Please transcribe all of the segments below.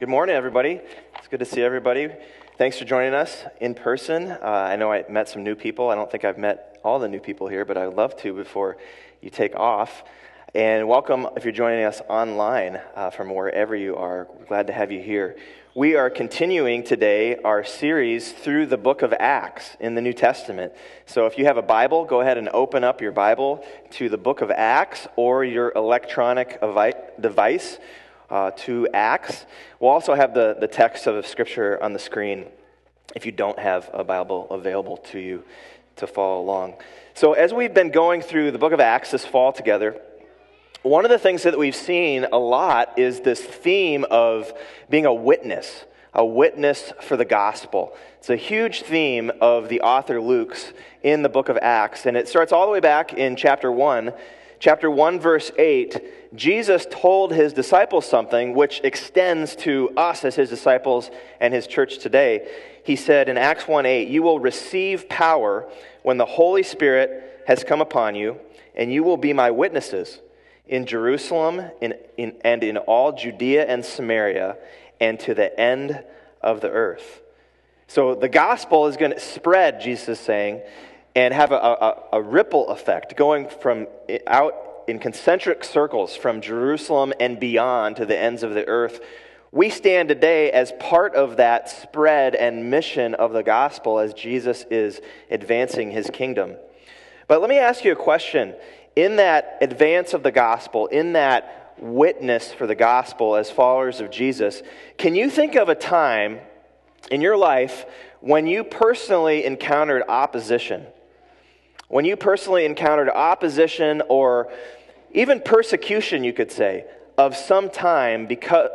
Good morning, everybody. It's good to see everybody. Thanks for joining us in person. I know I met some new people. I don't think I've met all the new people here, but I'd love to before you take off. And welcome if you're joining us online from wherever you are. We're glad to have you here. We are continuing today our series through the book of Acts in the New Testament. So if you have a Bible, go ahead and open up your Bible to the book of Acts or your electronic device to Acts. We'll also have the text of the scripture on the screen if you don't have a Bible available to you to follow along. So as we've been going through the book of Acts this fall together, one of the things that we've seen a lot is this theme of being a witness for the gospel. It's a huge theme of the author Luke's in the book of Acts, and it starts all the way back in chapter 1. Chapter 1, verse 8, Jesus told his disciples something which extends to us as his disciples and his church today. He said in Acts 1:8, "You will receive power when the Holy Spirit has come upon you, and you will be my witnesses in Jerusalem and in all Judea and Samaria and to the end of the earth." So the gospel is going to spread, Jesus is saying, and have a ripple effect going from out in concentric circles from Jerusalem and beyond to the ends of the earth. We stand today as part of that spread and mission of the gospel as Jesus is advancing his kingdom. But let me ask you a question. In that advance of the gospel, in that witness for the gospel as followers of Jesus, can you think of a time in your life when you personally encountered opposition? When you personally encountered opposition or even persecution, you could say, of some kind because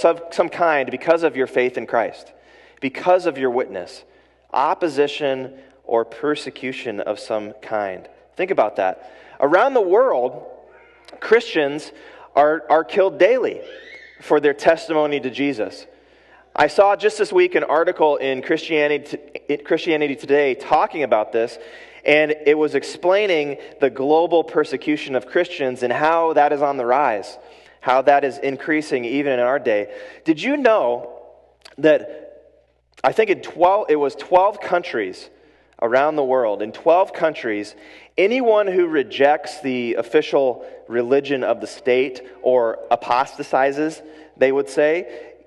of your faith in Christ, because of your witness, opposition or persecution of some kind. Think about that. Around the world, Christians are killed daily for their testimony to Jesus. I saw just this week an article in Christianity Today talking about this, and it was explaining the global persecution of Christians and how that is on the rise, how that is increasing even in our day. Did you know that I think it was 12 countries around the world, in 12 countries, anyone who rejects the official religion of the state or apostatizes, they would say,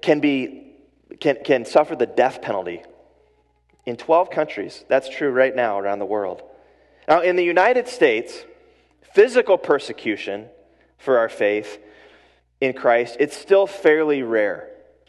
can suffer the death penalty. In 12 countries. That's true right now around the world. Now, in the United States, physical persecution for our faith in Christ, it's still fairly rare.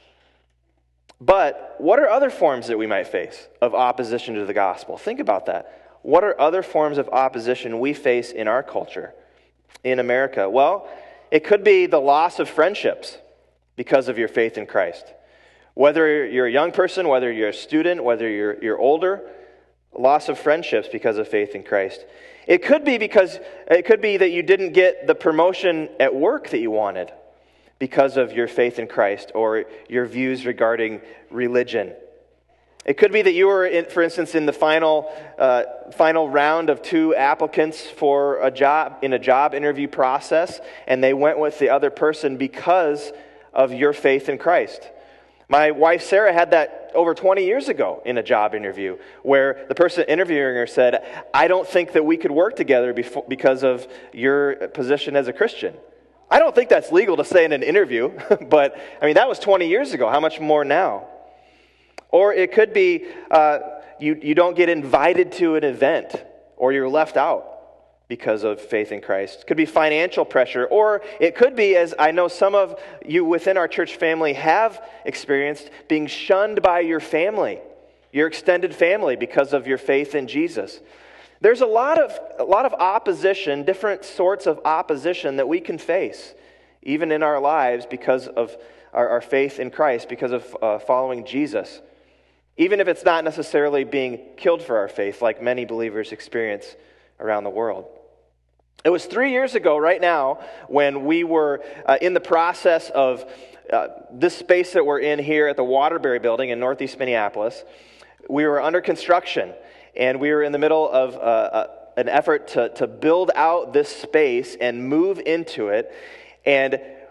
But what are other forms that we might face of opposition to the gospel? Think about that. What are other forms of opposition we face in our culture, in America? Well, it could be the loss of friendships because of your faith in Christ. Whether you're a young person, whether you're a student, whether you're older, loss of friendships because of faith in Christ. It could be that you didn't get the promotion at work that you wanted because of your faith in Christ or your views regarding religion. It could be that you were, for instance, in the final round of 2 applicants for a job in a job interview process, and they went with the other person because of your faith in Christ. My wife, Sarah, had that over 20 years ago in a job interview where the person interviewing her said, "I don't think that we could work together because of your position as a Christian." I don't think that's legal to say in an interview, but I mean, that was 20 years ago. How much more now? Or it could be you don't get invited to an event or you're left out because of faith in Christ. It could be financial pressure, or it could be, as I know some of you within our church family have experienced, being shunned by your family, your extended family, because of your faith in Jesus. There's a lot of opposition, different sorts of opposition that we can face, even in our lives, because of our faith in Christ, because of following Jesus. Even if it's not necessarily being killed for our faith, like many believers experience around the world. It was 3 years ago right now when we were in the process of this space that we're in here at the Waterbury Building in Northeast Minneapolis. We were under construction, and we were in the middle of an effort to build out this space and move into it. And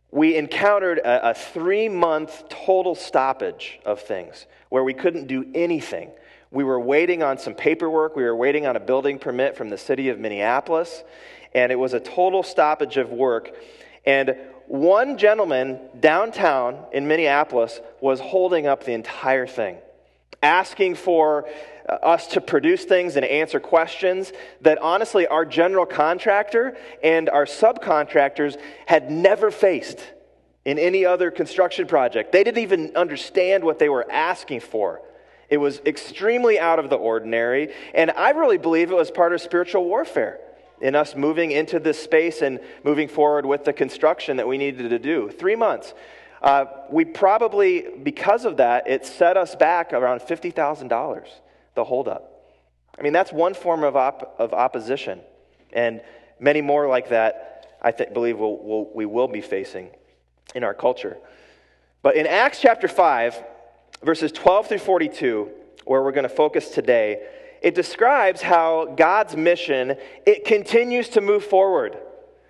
we encountered a 3-month total stoppage of things where we couldn't do anything. We were waiting on some paperwork. We were waiting on a building permit from the city of Minneapolis, and it was a total stoppage of work. And one gentleman downtown in Minneapolis was holding up the entire thing, asking for us to produce things and answer questions that honestly our general contractor and our subcontractors had never faced in any other construction project. They didn't even understand what they were asking for. It was extremely out of the ordinary, and I really believe it was part of spiritual warfare in us moving into this space and moving forward with the construction that we needed to do. 3 months. We probably, because of that, it set us back around $50,000, the holdup. I mean, that's one form of opposition, and many more like that I believe we will be facing in our culture. But in Acts chapter 5, verses 12 through 42, where we're going to focus today, it describes how God's mission, it continues to move forward,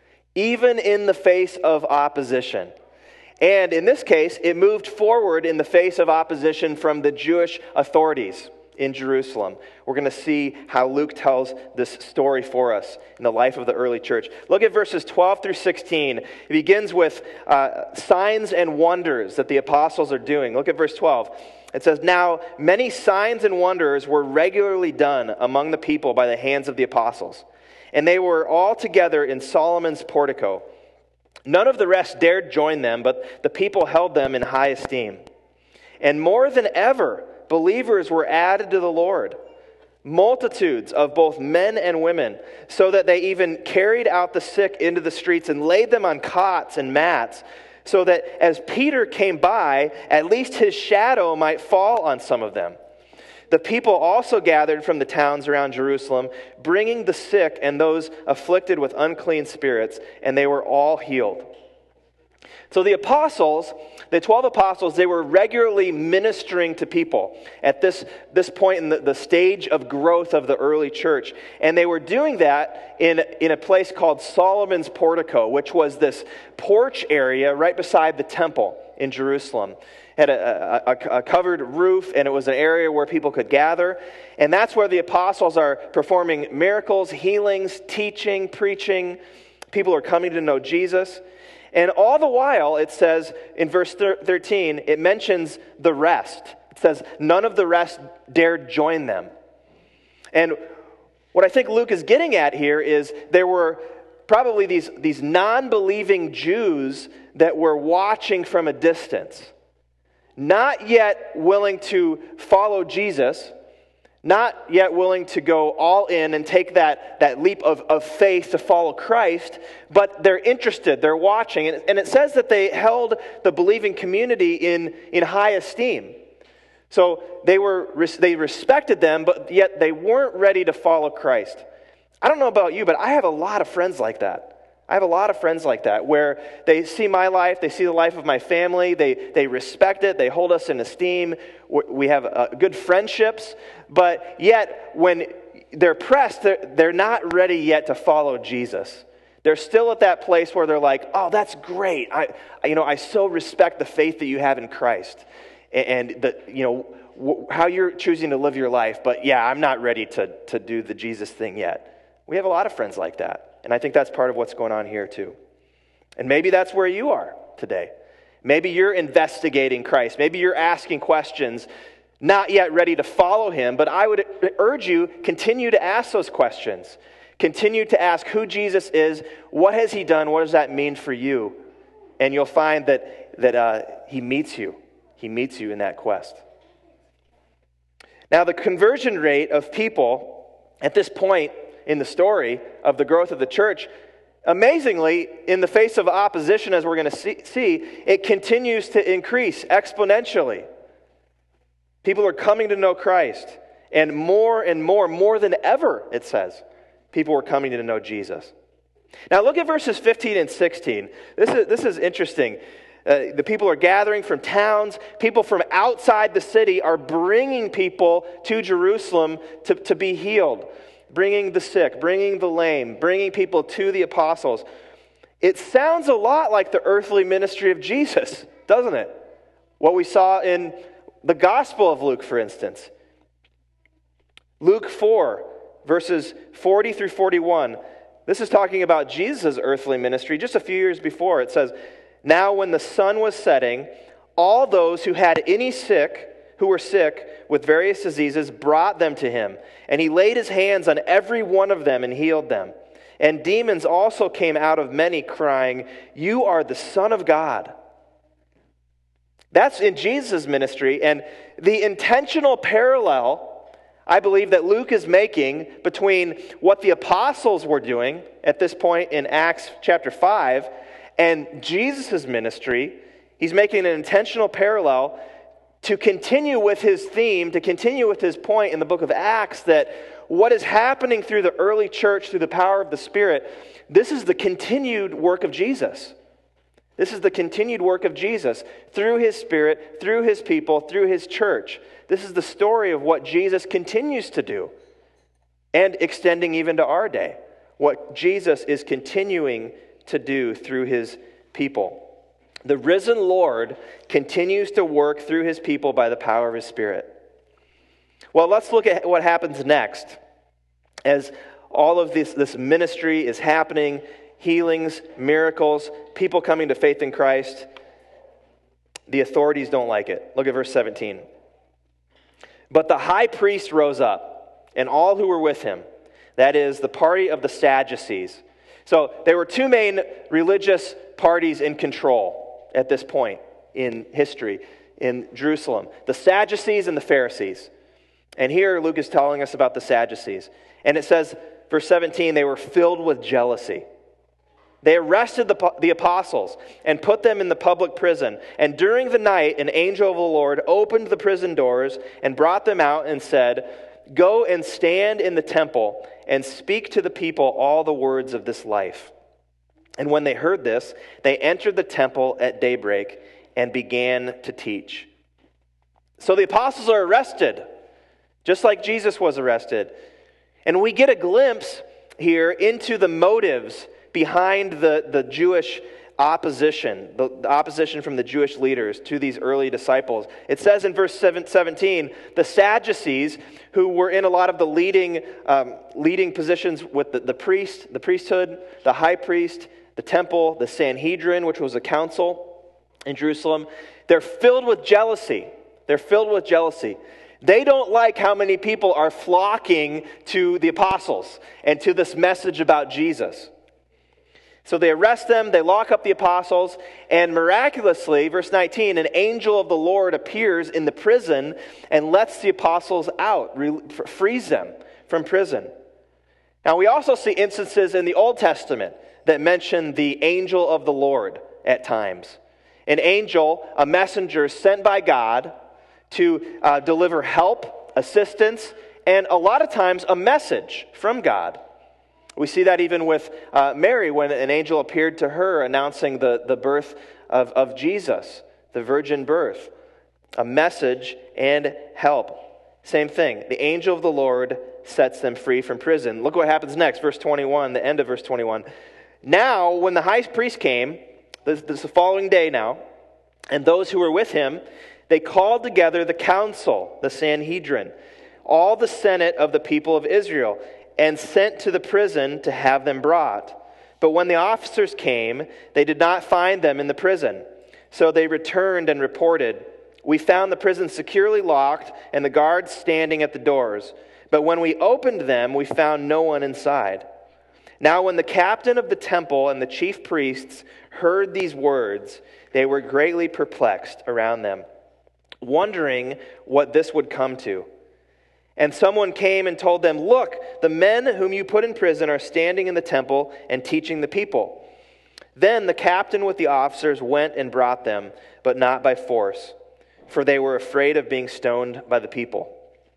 even in the face of opposition. And in this case, it moved forward in the face of opposition from the Jewish authorities in Jerusalem. We're going to see how Luke tells this story for us in the life of the early church. Look at verses 12 through 16. It begins with signs and wonders that the apostles are doing. Look at verse 12. It says, "Now many signs and wonders were regularly done among the people by the hands of the apostles, and they were all together in Solomon's portico. None of the rest dared join them, but the people held them in high esteem. And more than ever, believers were added to the Lord, multitudes of both men and women, so that they even carried out the sick into the streets and laid them on cots and mats, so that as Peter came by, at least his shadow might fall on some of them. The people also gathered from the towns around Jerusalem, bringing the sick and those afflicted with unclean spirits, and they were all healed." So the apostles, the 12 apostles, they were regularly ministering to people at this point in the stage of growth of the early church. And they were doing that in a place called Solomon's portico, which was this porch area right beside the temple in Jerusalem. It had a covered roof, and it was an area where people could gather. And that's where the apostles are performing miracles, healings, teaching, preaching. People are coming to know Jesus. And all the while, it says in verse 13, it mentions the rest. It says, none of the rest dared join them. And what I think Luke is getting at here is there were probably these non-believing Jews that were watching from a distance, not yet willing to follow Jesus, not yet willing to go all in and take that leap of faith to follow Christ, but they're interested, they're watching. And it says that they held the believing community in high esteem. So they respected them, but yet they weren't ready to follow Christ. I don't know about you, but I have a lot of friends like that. I have a lot of friends like that, where they see my life, they see the life of my family, they respect it, they hold us in esteem, we have good friendships, but yet when they're pressed, they're not ready yet to follow Jesus. They're still at that place where they're like, oh, that's great. I so respect the faith that you have in Christ and how you're choosing to live your life, but yeah, I'm not ready to do the Jesus thing yet. We have a lot of friends like that. And I think that's part of what's going on here too. And maybe that's where you are today. Maybe you're investigating Christ. Maybe you're asking questions, not yet ready to follow him. But I would urge you, continue to ask those questions. Continue to ask who Jesus is. What has he done? What does that mean for you? And you'll find that he meets you. He meets you in that quest. Now, the conversion rate of people at this point in the story of the growth of the church, amazingly, in the face of opposition, as we're going to see, it continues to increase exponentially. People are coming to know Christ, and more than ever, it says, people are coming to know Jesus. Now look at verses 15 and 16. This is interesting. The people are gathering from towns. People from outside the city are bringing people to Jerusalem to be healed. Bringing the sick, bringing the lame, bringing people to the apostles. It sounds a lot like the earthly ministry of Jesus, doesn't it? What we saw in the Gospel of Luke, for instance. Luke 4, verses 40 through 41. This is talking about Jesus' earthly ministry. Just a few years before, it says, "Now when the sun was setting, all those who were sick with various diseases brought them to him, and he laid his hands on every one of them and healed them. And demons also came out of many, crying, 'You are the Son of God.'" That's in Jesus' ministry, and the intentional parallel, I believe, that Luke is making between what the apostles were doing at this point in Acts chapter 5 and Jesus' ministry, he's making an intentional parallel to continue with his theme, to continue with his point in the book of Acts, that what is happening through the early church, through the power of the Spirit, this is the continued work of Jesus. This is the continued work of Jesus through his Spirit, through his people, through his church. This is the story of what Jesus continues to do, and extending even to our day, what Jesus is continuing to do through his people. The risen Lord continues to work through his people by the power of his Spirit. Well, let's look at what happens next as all of this ministry is happening, healings, miracles, people coming to faith in Christ. The authorities don't like it. Look at verse 17. "But the high priest rose up, and all who were with him, that is, the party of the Sadducees." So there were two main religious parties in control at this point in history in Jerusalem: the Sadducees and the Pharisees. And here Luke is telling us about the Sadducees. And it says, verse 17, they were filled with jealousy. They arrested the apostles and put them in the public prison. And during the night, an angel of the Lord opened the prison doors and brought them out and said, "Go and stand in the temple and speak to the people all the words of this life." And when they heard this, they entered the temple at daybreak and began to teach. So the apostles are arrested, just like Jesus was arrested. And we get a glimpse here into the motives behind the Jewish opposition, the opposition from the Jewish leaders to these early disciples. It says in verse 17, the Sadducees, who were in a lot of the leading positions with the priesthood, the high priest, the temple, the Sanhedrin, which was a council in Jerusalem, they're filled with jealousy. They're filled with jealousy. They don't like how many people are flocking to the apostles and to this message about Jesus. So they arrest them, they lock up the apostles, and miraculously, verse 19, an angel of the Lord appears in the prison and lets the apostles out, frees them from prison. Now we also see instances in the Old Testament that mention the angel of the Lord at times. An angel, a messenger sent by God to deliver help, assistance, and a lot of times a message from God. We see that even with Mary when an angel appeared to her announcing the birth of Jesus, the virgin birth. A message and help. Same thing. The angel of the Lord sets them free from prison. Look what happens next, verse 21, the end of verse 21. Now, when the high priest came, this is the following day now, and those who were with him, they called together the council, the Sanhedrin, all the senate of the people of Israel, and sent to the prison to have them brought. But when the officers came, they did not find them in the prison. So they returned and reported, "We found the prison securely locked and the guards standing at the doors. But when we opened them, we found no one inside." Now when the captain of the temple and the chief priests heard these words, they were greatly perplexed around them, wondering what this would come to. And someone came and told them, "Look, the men whom you put in prison are standing in the temple and teaching the people." Then the captain with the officers went and brought them, but not by force, for they were afraid of being stoned by the people.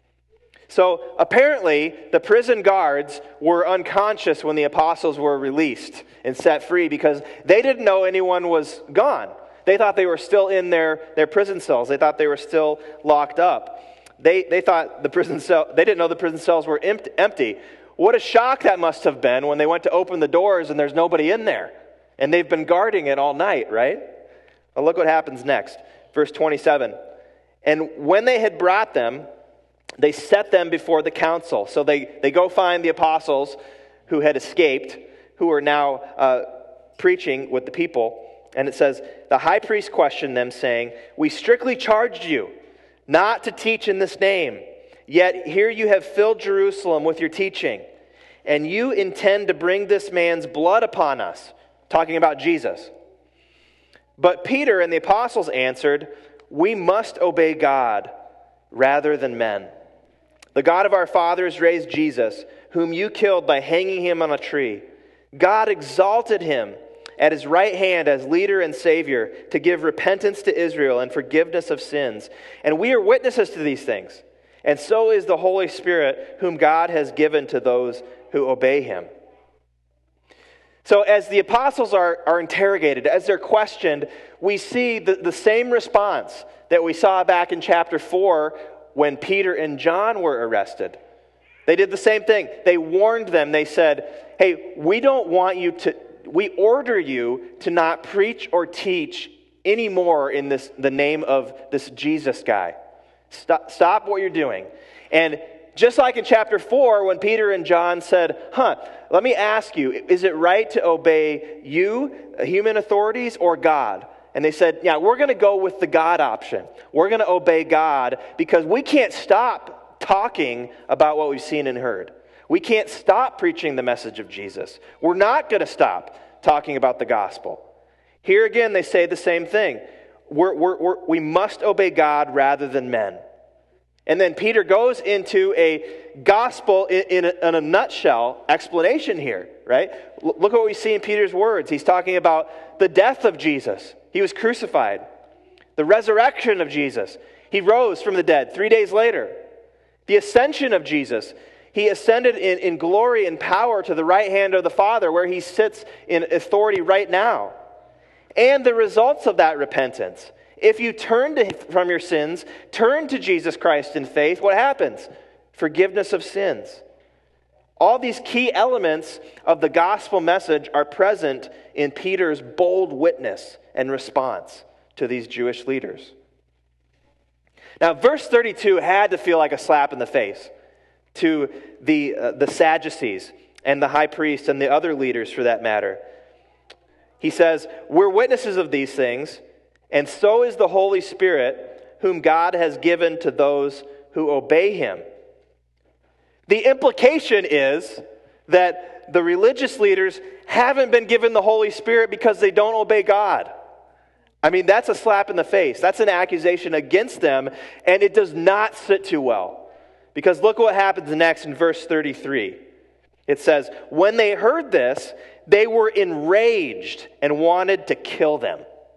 So apparently the prison guards were unconscious when the apostles were released and set free because they didn't know anyone was gone. They thought they were still in their prison cells. They thought they were still locked up. They thought they didn't know the prison cells were empty. What a shock that must have been when they went to open the doors and there's nobody in there. And they've been guarding it all night, right? Well, look what happens next. Verse 27. And when they had brought them, they set them before the council. So they go find the apostles who had escaped, who are now preaching with the people. And it says, the high priest questioned them, saying, we strictly charged you not to teach in this name. Yet here you have filled Jerusalem with your teaching. And you intend to bring this man's blood upon us. Talking about Jesus. But Peter and the apostles answered, we must obey God rather than men. The God of our fathers raised Jesus, whom you killed by hanging him on a tree. God exalted him at his right hand as leader and savior to give repentance to Israel and forgiveness of sins. And we are witnesses to these things. And so is the Holy Spirit, whom God has given to those who obey him. So as the apostles are interrogated, as they're questioned, we see the same response that we saw back in chapter 4 when Peter and John were arrested. They did the same thing. They warned them. They said, hey, we order you to not preach or teach anymore in the name of this Jesus guy. Stop what you're doing. And just like in chapter 4, when Peter and John said, let me ask you, is it right to obey you, human authorities, or God? And they said, yeah, we're going to go with the God option. We're going to obey God because we can't stop talking about what we've seen and heard. We can't stop preaching the message of Jesus. We're not going to stop talking about the gospel. Here again, they say the same thing. We must obey God rather than men. And then Peter goes into a gospel in a nutshell explanation here, right? Look what we see in Peter's words. He's talking about the death of Jesus. He was crucified. The resurrection of Jesus. He rose from the dead 3 days later. The ascension of Jesus. He ascended in glory and power to the right hand of the Father, where he sits in authority right now. And the results of that repentance. If you turn from your sins, turn to Jesus Christ in faith, what happens? Forgiveness of sins. All these key elements of the gospel message are present in Peter's bold witness and response to these Jewish leaders. Now, verse 32 had to feel like a slap in the face to the Sadducees and the high priest and the other leaders for that matter. He says, we're witnesses of these things, and so is the Holy Spirit, whom God has given to those who obey him. The implication is that the religious leaders haven't been given the Holy Spirit because they don't obey God. I mean, that's a slap in the face. That's an accusation against them, and it does not sit too well. Because look what happens next in verse 33. It says, when they heard this, they were enraged and wanted to kill them.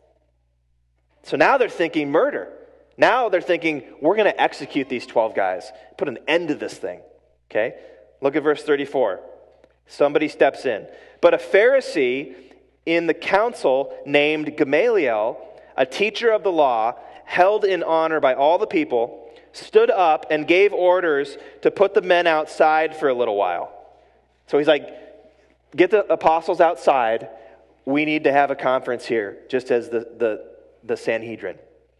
So now they're thinking murder. Now they're thinking, we're going to execute these 12 guys, put an end to this thing. Okay? Look at verse 34. Somebody steps in. But a Pharisee in the council named Gamaliel, a teacher of the law, held in honor by all the people, stood up and gave orders to put the men outside for a little while. So he's like, get the apostles outside. We need to have a conference here, just as the Sanhedrin.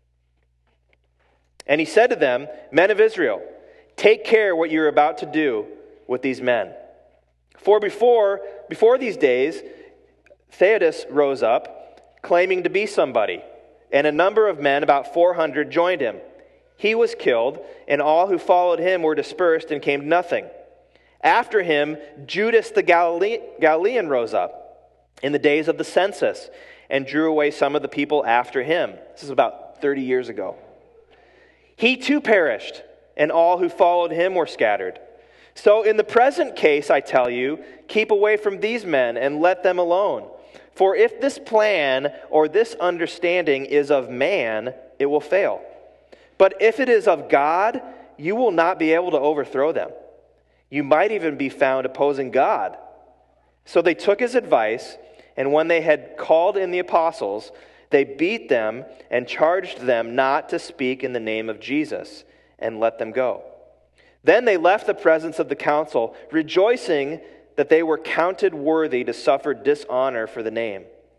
And he said to them, men of Israel, take care what you're about to do with these men. For before these days, Theudas rose up, claiming to be somebody, and a number of men, about 400, joined him. He was killed, and all who followed him were dispersed and came to nothing. After him, Judas the Galilean rose up in the days of the census and drew away some of the people after him. This is about 30 years ago. He too perished, and all who followed him were scattered. So in the present case, I tell you, keep away from these men and let them alone. For if this plan or this understanding is of man, it will fail. But if it is of God, you will not be able to overthrow them. You might even be found opposing God. So they took his advice, and when they had called in the apostles, they beat them and charged them not to speak in the name of Jesus, and let them go. Then they left the presence of the council, rejoicing that they were counted worthy to suffer dishonor for the name.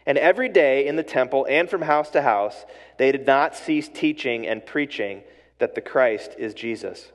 And every day in the temple and from house to house, they did not cease teaching and preaching that the Christ is Jesus.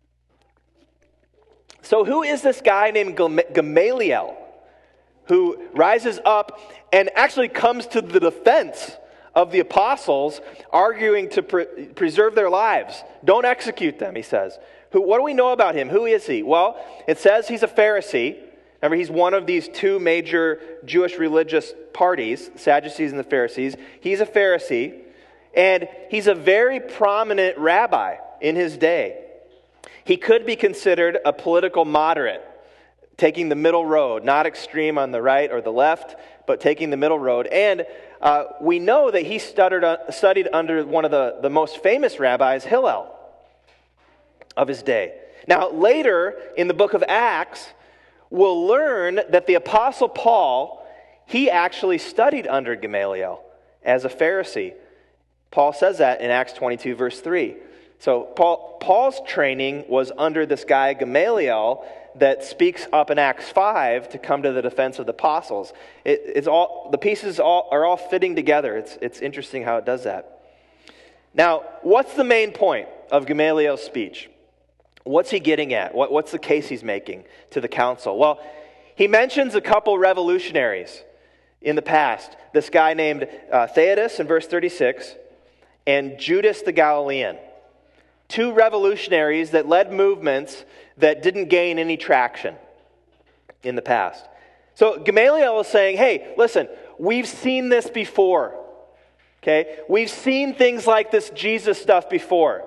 So who is this guy named Gamaliel who rises up and actually comes to the defense of the apostles, arguing to preserve their lives? Don't execute them, he says. What do we know about him? Who is he? Well, it says he's a Pharisee. Remember, he's one of these two major Jewish religious parties, Sadducees and the Pharisees. He's a Pharisee, and he's a very prominent rabbi in his day. He could be considered a political moderate, taking the middle road, not extreme on the right or the left, but taking the middle road. And we know that he studied under one of the most famous rabbis, Hillel, of his day. Now, later in the book of Acts, we'll learn that the Apostle Paul, he actually studied under Gamaliel as a Pharisee. Paul says that in Acts 22, verse 3. So Paul's training was under this guy Gamaliel that speaks up in Acts 5 to come to the defense of the apostles. The pieces are all fitting together. It's interesting how it does that. Now, what's the main point of Gamaliel's speech? What's he getting at? What's the case he's making to the council? Well, he mentions a couple revolutionaries in the past. This guy named Theudas in verse 36 and Judas the Galilean. Two revolutionaries that led movements that didn't gain any traction in the past. So Gamaliel is saying, hey, listen, we've seen this before. Okay? We've seen things like this Jesus stuff before.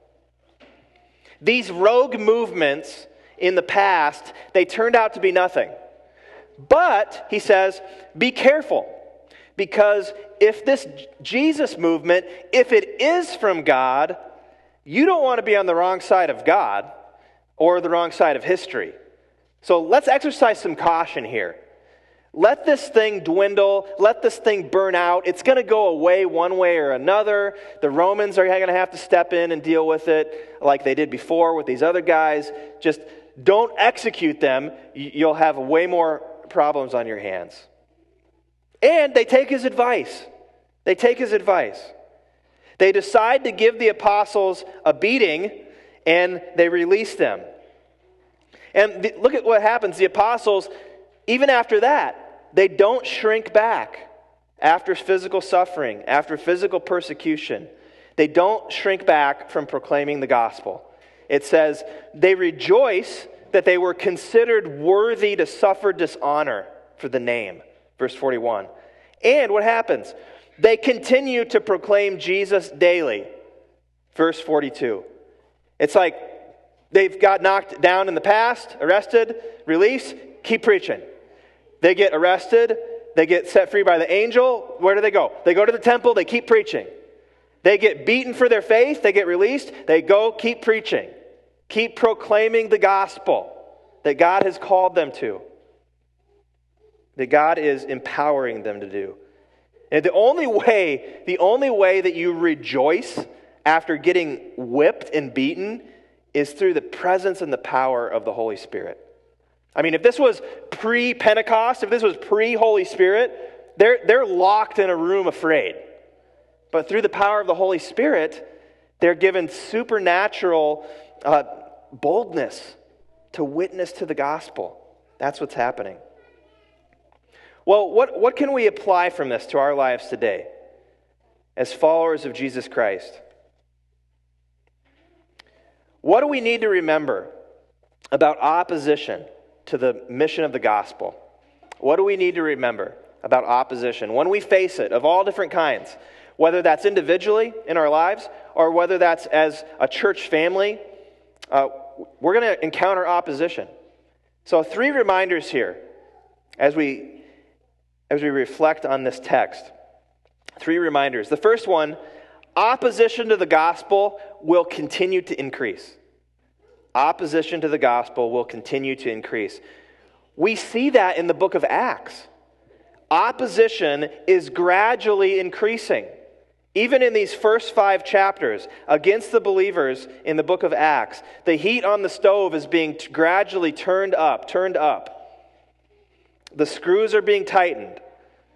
These rogue movements in the past, they turned out to be nothing. But, he says, be careful. Because if this Jesus movement, if it is from God, you don't want to be on the wrong side of God or the wrong side of history. So let's exercise some caution here. Let this thing dwindle. Let this thing burn out. It's going to go away one way or another. The Romans are going to have to step in and deal with it like they did before with these other guys. Just don't execute them. You'll have way more problems on your hands. And they take his advice. They decide to give the apostles a beating, and they release them. And look at what happens. The apostles, even after that, they don't shrink back after physical suffering, after physical persecution. They don't shrink back from proclaiming the gospel. It says, they rejoice that they were considered worthy to suffer dishonor for the name. Verse 41. And what happens? They continue to proclaim Jesus daily. Verse 42. It's like they've got knocked down in the past, arrested, released, keep preaching. They get arrested, they get set free by the angel. Where do they go? They go to the temple, they keep preaching. They get beaten for their faith, they get released, they go keep preaching. Keep proclaiming the gospel that God has called them to, that God is empowering them to do. And the only way that you rejoice after getting whipped and beaten is through the presence and the power of the Holy Spirit. I mean, if this was pre-Pentecost, if this was pre-Holy Spirit, they're locked in a room afraid. But through the power of the Holy Spirit, they're given supernatural boldness to witness to the gospel. That's what's happening. Well, what can we apply from this to our lives today as followers of Jesus Christ? What do we need to remember about opposition to the mission of the gospel? What do we need to remember about opposition when we face it of all different kinds? Whether that's individually in our lives or whether that's as a church family, we're going to encounter opposition. So 3 reminders here as we reflect on this text. 3 reminders. The first one, opposition to the gospel will continue to increase. Opposition to the gospel will continue to increase. We see that in the book of Acts. Opposition is gradually increasing. Even in these first 5 chapters, against the believers in the book of Acts, the heat on the stove is being gradually turned up. The screws are being tightened.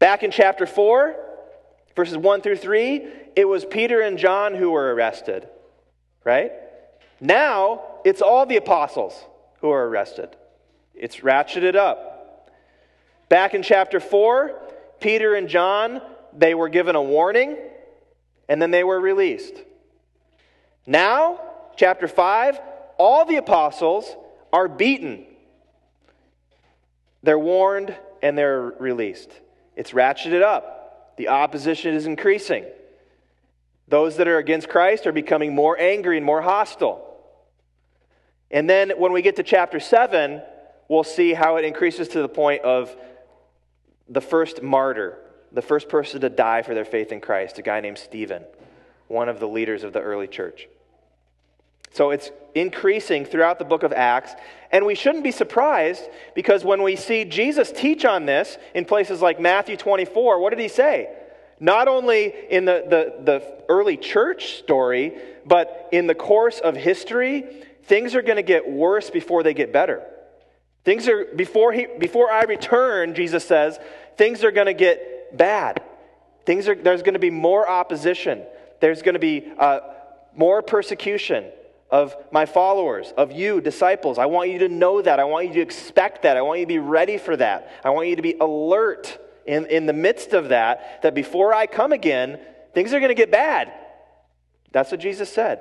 Back in chapter 4, verses 1 through 3, it was Peter and John who were arrested, right? Now, it's all the apostles who are arrested. It's ratcheted up. Back in chapter 4, Peter and John, they were given a warning, and then they were released. Now, chapter 5, all the apostles are beaten. They're warned and they're released. It's ratcheted up. The opposition is increasing. Those that are against Christ are becoming more angry and more hostile. And then when we get to chapter 7, we'll see how it increases to the point of the first martyr, the first person to die for their faith in Christ, a guy named Stephen, one of the leaders of the early church. So it's increasing throughout the book of Acts, and we shouldn't be surprised because when we see Jesus teach on this in places like Matthew 24, what did he say? Not only in the early church story, but in the course of history, things are going to get worse before they get better. Things are before I return, Jesus says, things are going to get bad. There's going to be more opposition. There's going to be more persecution of my followers, of you, disciples. I want you to know that. I want you to expect that. I want you to be ready for that. I want you to be alert in the midst of that before I come again, things are going to get bad. That's what Jesus said.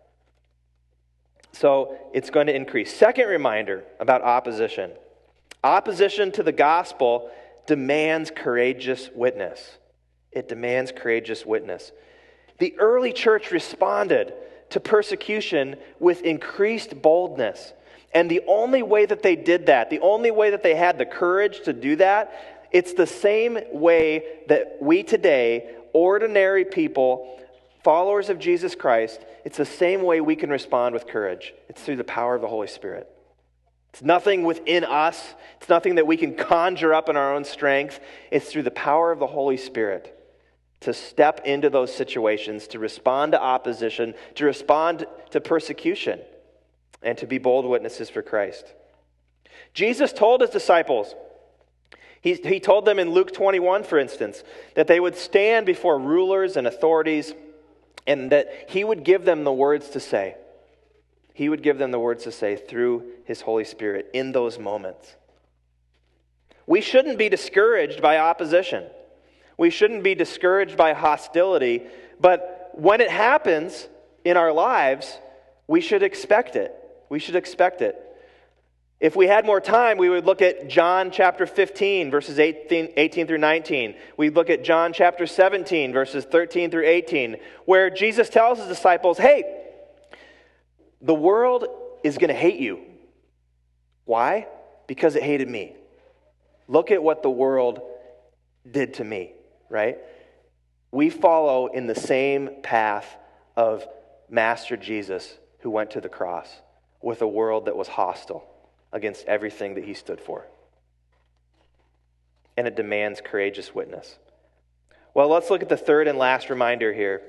So it's going to increase. Second reminder about opposition. Opposition to the gospel demands courageous witness. It demands courageous witness. The early church responded to persecution with increased boldness. And the only way that they did that, the only way that they had the courage to do that, it's the same way that we today, ordinary people, followers of Jesus Christ, it's the same way we can respond with courage. It's through the power of the Holy Spirit. It's nothing within us. It's nothing that we can conjure up in our own strength. It's through the power of the Holy Spirit to step into those situations, to respond to opposition, to respond to persecution, and to be bold witnesses for Christ. Jesus told his disciples, he told them in Luke 21, for instance, that they would stand before rulers and authorities and that he would give them the words to say. He would give them the words to say through his Holy Spirit in those moments. We shouldn't be discouraged by opposition. We shouldn't be discouraged by hostility, but when it happens in our lives, we should expect it. We should expect it. If we had more time, we would look at John chapter 15, verses 18 through 19. We'd look at John chapter 17, verses 13 through 18, where Jesus tells his disciples, hey, the world is going to hate you. Why? Because it hated me. Look at what the world did to me, right? We follow in the same path of Master Jesus who went to the cross with a world that was hostile against everything that he stood for. And it demands courageous witness. Well, let's look at the third and last reminder here.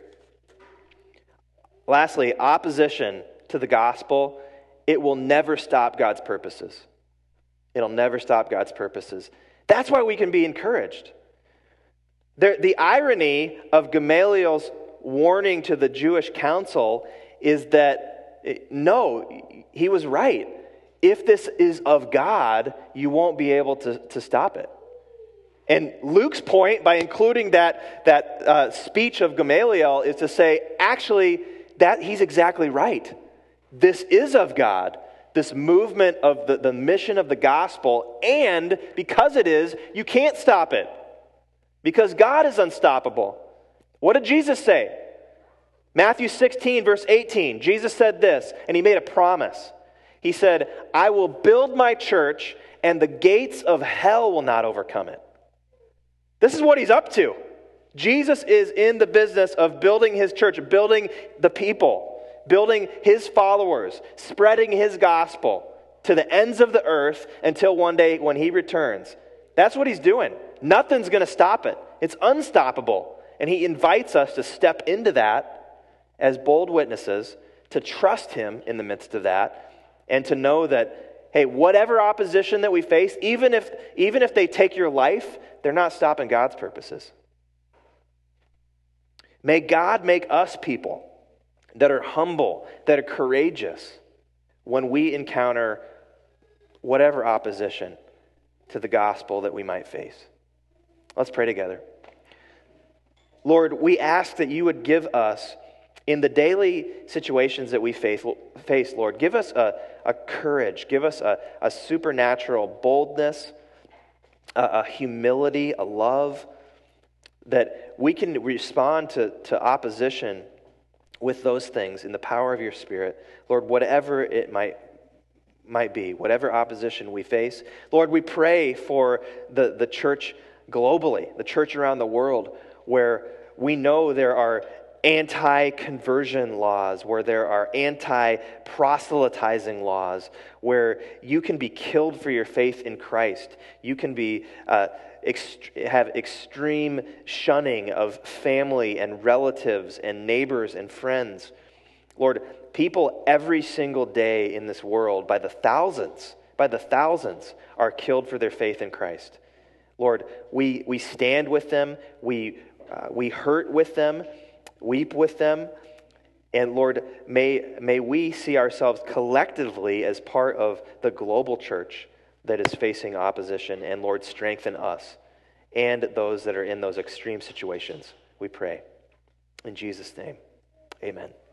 Lastly, opposition to the gospel, it will never stop God's purposes. It'll never stop God's purposes. That's why we can be encouraged. The irony of Gamaliel's warning to the Jewish council is that, no, he was right. If this is of God, you won't be able to stop it. And Luke's point, by including that speech of Gamaliel, is to say, actually, that he's exactly right. This is of God, this movement of the mission of the gospel, and because it is, you can't stop it. Because God is unstoppable. What did Jesus say? Matthew 16, verse 18, Jesus said this, and he made a promise. He said, I will build my church, and the gates of hell will not overcome it. This is what he's up to. Jesus is in the business of building his church, building the people, building his followers, spreading his gospel to the ends of the earth until one day when he returns. That's what he's doing. Nothing's going to stop it. It's unstoppable. And he invites us to step into that as bold witnesses, to trust him in the midst of that, and to know that hey, whatever opposition that we face, even if they take your life, they're not stopping God's purposes. May God make us people that are humble, that are courageous when we encounter whatever opposition to the gospel that we might face. Let's pray together. Lord, we ask that you would give us, in the daily situations that we face, Lord, give us a courage, give us a supernatural boldness, a humility, a love, that we can respond to opposition with those things in the power of your Spirit. Lord, whatever it might be, whatever opposition we face. Lord, we pray for the church globally, the church around the world, where we know there are anti-conversion laws, where there are anti-proselytizing laws, where you can be killed for your faith in Christ. You can be have extreme shunning of family and relatives and neighbors and friends. Lord, people every single day in this world, by the thousands, are killed for their faith in Christ. Lord, we stand with them, we hurt with them, weep with them, and Lord, may we see ourselves collectively as part of the global church that is facing opposition, and Lord, strengthen us and those that are in those extreme situations, we pray. In Jesus' name, amen.